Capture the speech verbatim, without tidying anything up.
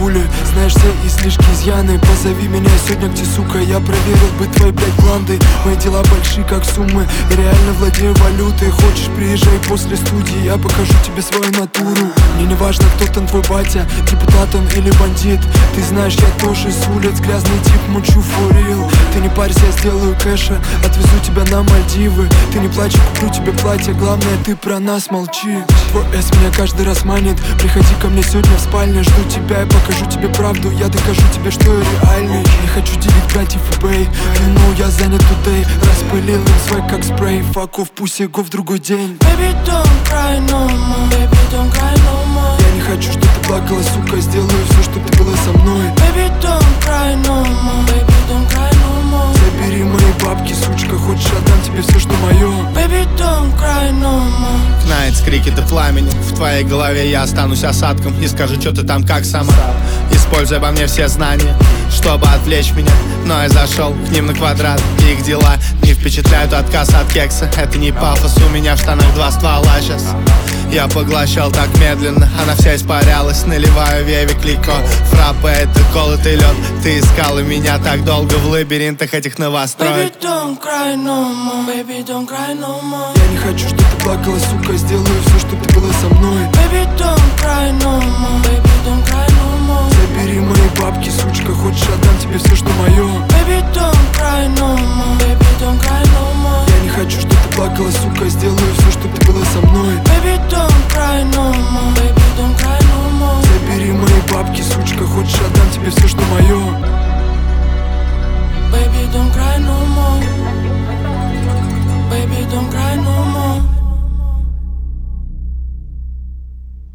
бабуля. Знаешь все излишки, изъяны. Позови меня сегодня, где, сука, я проверил бы твои, блядь, планды. Мои дела большие, как суммы, реально владею валютой. Хочешь, приезжай после студии, я покажу тебе свою натуру. Мне не важно, кто там твой батя, депутат он или бандит. Ты знаешь, я тоже с улиц, грязный тип, мучу for real. Ты не парься, я сделаю кэша, отвезу тебя на Мальдивы. Ты не плачь, куплю тебе платье, главное, ты про нас молчи. Твой эс меня каждый раз манит. Приходи ко мне сегодня в спальне, жду тебя, я покажу тебе правду. Я докажу тебе, что я реальный. Не хочу делить братьев и бэй, ну я занят today. Распылил им свой как спрей. Fuck off, pussy, go в другой день. Baby, don't cry no more. Baby, don't cry no more. Я не хочу, чтобы ты плакала, сука, сделаю все, чтобы ты была со мной. Baby, don't cry no more. Baby, don't cry no more. Забери мои бабки, сучка, хочешь, отдам тебе все, что мое. Baby, don't cry no more. Кнает скрики до пламени. В твоей голове я останусь осадком. И скажи, что ты там как сама. Используй обо мне все знания, чтобы отвлечь меня. Но я зашел к ним на квадрат. Их дела не впечатляют, отказ от кекса. Это не пафос, у меня в штанах два ствола сейчас. Я поглощал так медленно, она вся испарялась. Наливаю веви клико, фраппе это колотый лед. Ты искала меня так долго в лабиринтах этих новостроек. Baby, don't cry no more. Baby, don't cry no more. Я не хочу, чтобы ты плакала, сука, сделаю все, чтобы ты была со мной. Baby, don't cry no more. Baby, don't cry no more.